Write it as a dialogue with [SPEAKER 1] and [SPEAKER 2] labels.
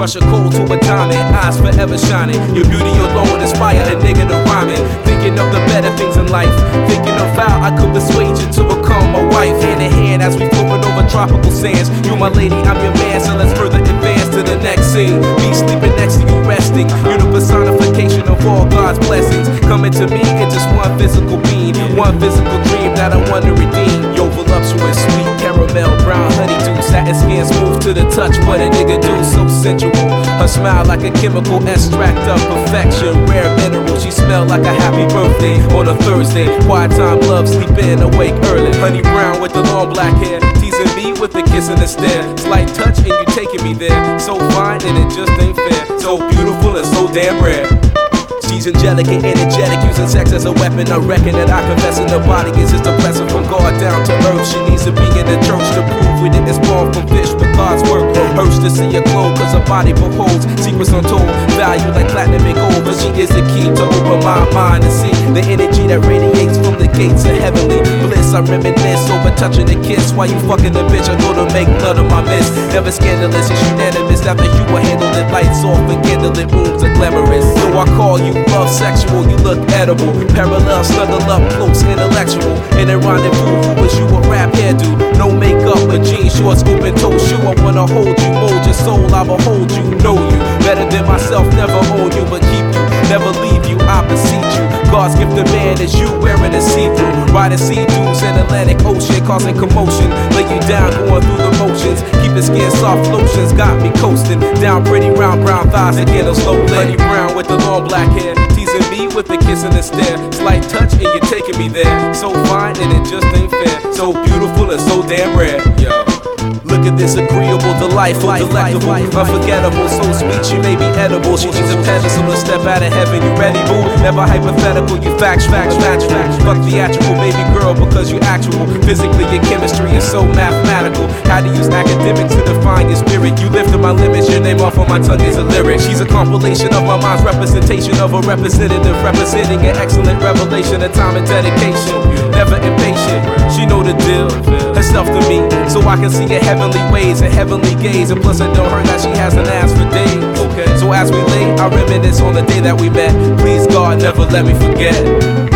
[SPEAKER 1] Rush a cold to a diamond, eyes forever shining. Your beauty alone inspire a nigga to rhyming. Thinking of the better things in life, thinking of how I could persuade you to become my wife. Hand in hand as we floating over tropical sands. You my lady, I'm your man, so let's further advance to the next scene. Me sleeping next to you resting. You're the personification of all God's blessings. Coming to me in just one physical being, one physical dream that I want to redeem. Yo, voluptuous, sweet caramel, brown honeydew, satin skin smooth to the touch. What a nigga do, so sensual. Her smile like a chemical extract of perfection. Rare mineral, she smell like a happy birthday on a Thursday. Quiet time, love, sleep in, awake early. Honey brown with the long black hair, teasing me with a kiss and a stare. Slight touch and you taking me there. So fine and it just ain't fair. So beautiful and so damn rare. She's angelic and energetic, using sex as a weapon. I reckon that I confess in the body is just a blessing from God down to earth. She needs to be in the church to prove we didn't spawn from fish, but God's work. Hurts to see her glow, cause her body beholds secrets untold, value like platinum and gold. But she is the key to open my mind and see the energy that radiates from the gates of heavenly bliss. I reminisce over touching a kiss while you fucking the bitch. I go to make blood of my miss. Never scandalous, it's unanimous. After you were handled it, lights off and candlelit rooms are glamorous. So I call you love sexual, you look edible. Parallel, snuggle up, close, intellectual. In a rendezvous, who was you a rap hairdo? No makeup, but jeans, shorts, open toe shoe. I wanna hold you, mold your soul, I behold you, know you better than myself, never own you, but keep you, never leave you, I beseech you. God's gift to man is you wearing a see-through, riding sea dunes in Atlantic Ocean, causing commotion. Lay you down, going through the motions. Keep the skin soft, lotions got me coasting. Down pretty round brown thighs again, a slow lady brown with the long black hair. Teasing me with a kiss and a stare. Slight touch and you're taking me there. So fine and it just ain't fair. So beautiful and so damn rare. Yo. Look at this agreeable, delightful, delectable, unforgettable, so sweet she may be edible. She needs a pedestal to step out of heaven. You ready, boo? Never hypothetical, you facts. Fuck theatrical, baby girl, because you actual. Physically, your chemistry is so mathematical. How to use academics to define your spirit. You lifted my limits, your name off on my tongue is a lyric. She's a compilation of my mind's representation of a representative, representing an excellent revelation of time and dedication. Never impatient, she know the deal. Herself to me, so I can see her heavenly ways and heavenly gaze. And plus, it don't hurt that she hasn't asked for days. Okay, so as we lay, I reminisce on the day that we met. Please God, never let me forget.